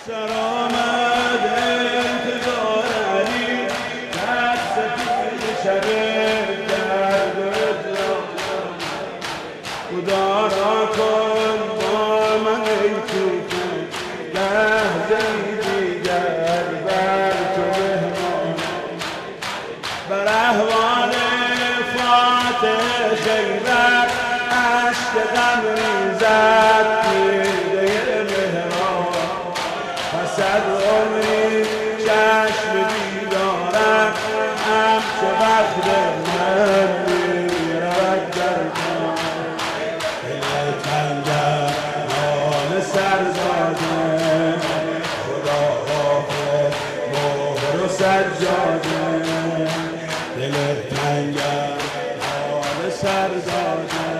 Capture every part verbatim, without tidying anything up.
سر آمد انتظار علی در سفید شب درد و اجرام خدا را کن با من ای توفان لحظه دیگر بر تو مهمان بر احوال فاتح خیبر عشق غم ریزد دیده مهران پس از عمری چشم دیدارم همچو وقت من میرود در جان دل تنگم حال سرزاده خدا حافظ مهر و سجاده دل تنگم حال سرزاده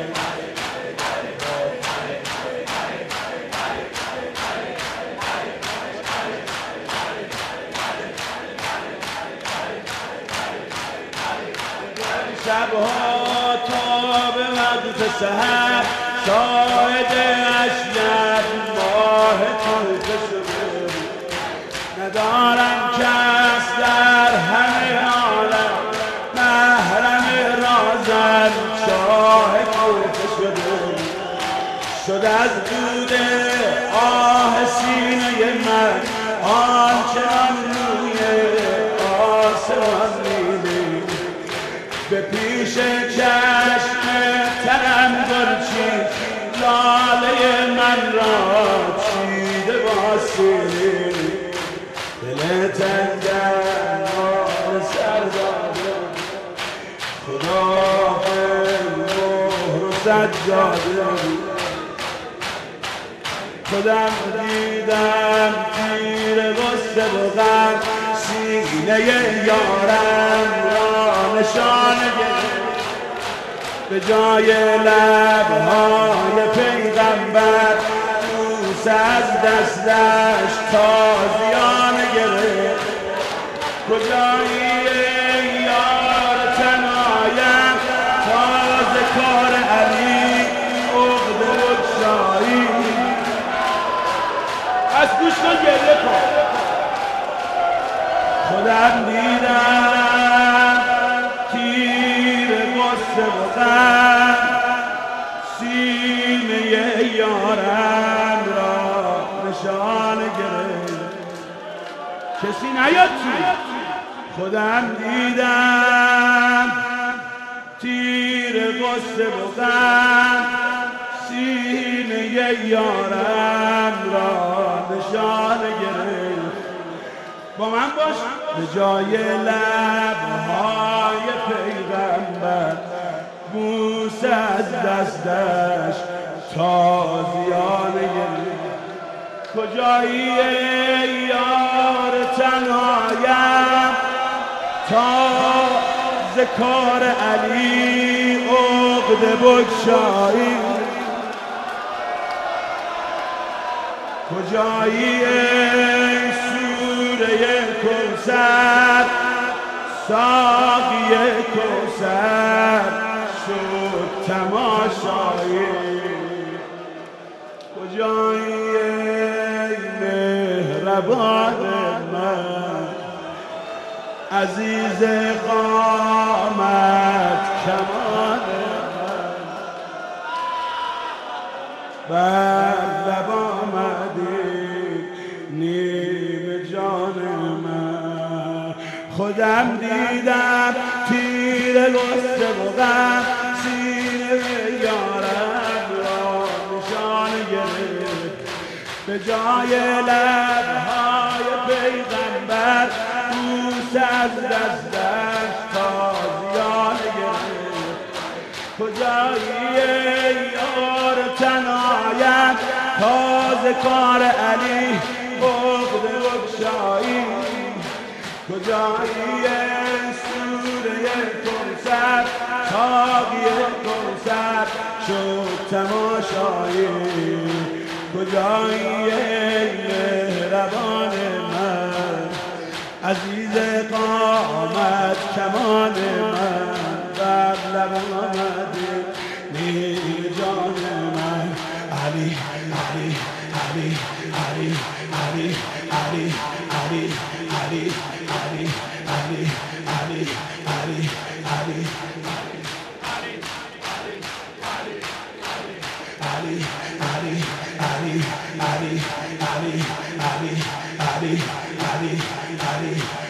شبها تا به وقت سحر شاهد اشیاء ماه طلعت شده ندارم کس در همه عالم محرم رازم شاه طلعت شده شد از دود آه سینه من آنچنان روی آسمان می‌بینم به پیش چشم تنم گلچین لاله من را چیده با سیلی دل تنگم حال سرزاده خدا مهر و سجاده خودم دیدم تیر غصه و غم سینه یارم را نشانه به جای لبهای پیغمبر بوس از دستش تازیانه گرفت کجایی ای یار تنهایم تازه کار علی عقده و شایی از گوش کن گریه کن خودم دیدم تیر غصه و غم سینه یارم را نشانه گرفت کسی نیاد توی خودم دیدم تیر غصه و غم سینه یارم را نشانه گرفت با من باش به جای لبهای پیغمبر بوس از دستش تازیانه گرفت کجایی ای یار تنهایم تا ز کار علی عقده بگشایی کجایی ای سوره کوثر ساقی کوثر شد تماشایی کجایی ای مهربان من عزیز قامت کمان من بر لب آمدی نیم جان من خودم دیدم تیر غصه و غم سینه یارم را نشانه گرفت به جای لبهای پیغمبر بوس از دستش تازیانه گرفت کجایی ای یار تنهایم تازه کار علی عقده بگشایی کجایی سوره کوثر ساقی کوثر شد تماشایی کجایی مهربان من عزیز قامت کمان من بر لب آمدی نیم جان من علی علی علی Ali, Ali, Ali, Ali, Ali, Ali, Ali, Ali, Ali, Ali, Ali, Ali, Ali, Ali, Ali, Ali, Ali, Ali, Ali, Ali.